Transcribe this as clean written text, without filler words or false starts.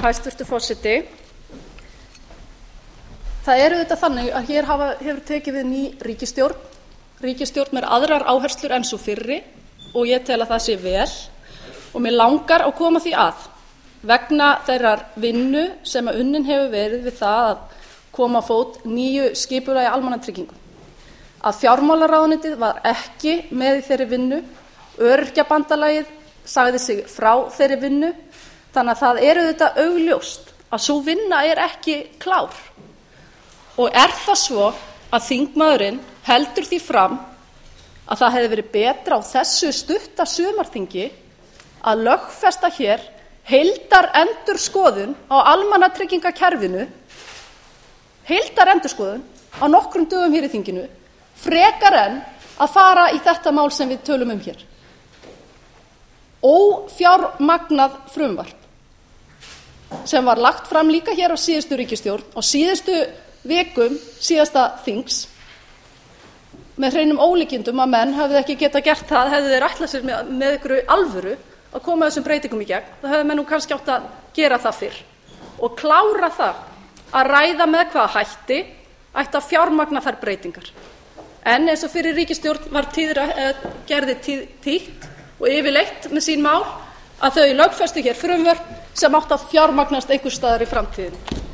Hæstvirtur forseti. Það auðvitað þannig að hér hefur tekið við ný ríkisstjórn með aðrar áherslur en sú fyrri og ég tel að það sé vel og mig langar að koma því að vegna þeirrar vinnu sem unnin hefur verið við það að koma á fót nýju skipulagi almannatryggingum. Að fjármálaráðuneytið var ekki með í þeirri vinnu, Öryrkjabandalagið sagði sig frá þeirri vinnu, þannig að það auðvitað augljóst að sú vinna ekki klár. Og það svo að þingmaðurinn heldur því fram að það hefði verið betra á þessu stutta sumarþingi að lögfesta hér heildarendurskoðun á almannatryggingakerfinu, heildarendurskoðun á nokkrum dögum hér í þinginu, frekar en að fara í þetta mál sem við tölum hér. Ófjármagnað frumvarp sem var lagt fram líka hér á síðustu ríkisstjórn og síðustu vikum síðasta þings með hreinum ólíkindum að menn hefðu ekki getað gert það, hefðu þeir ætlað sér með einhverju alvöru að koma þessum breytingum í gegn, þá hefðu menn nú kannski átt að gera það fyrr og klára það að ræða með hvaða hætti ætti að fjármagna þær breytingar. En eins og fyrir ríkisstjórn var gerði títt og yfirleitt með sín mál að þau lögfestu hér frumvörp sem átti að fjármagnast einhvers staðar í framtíðinni.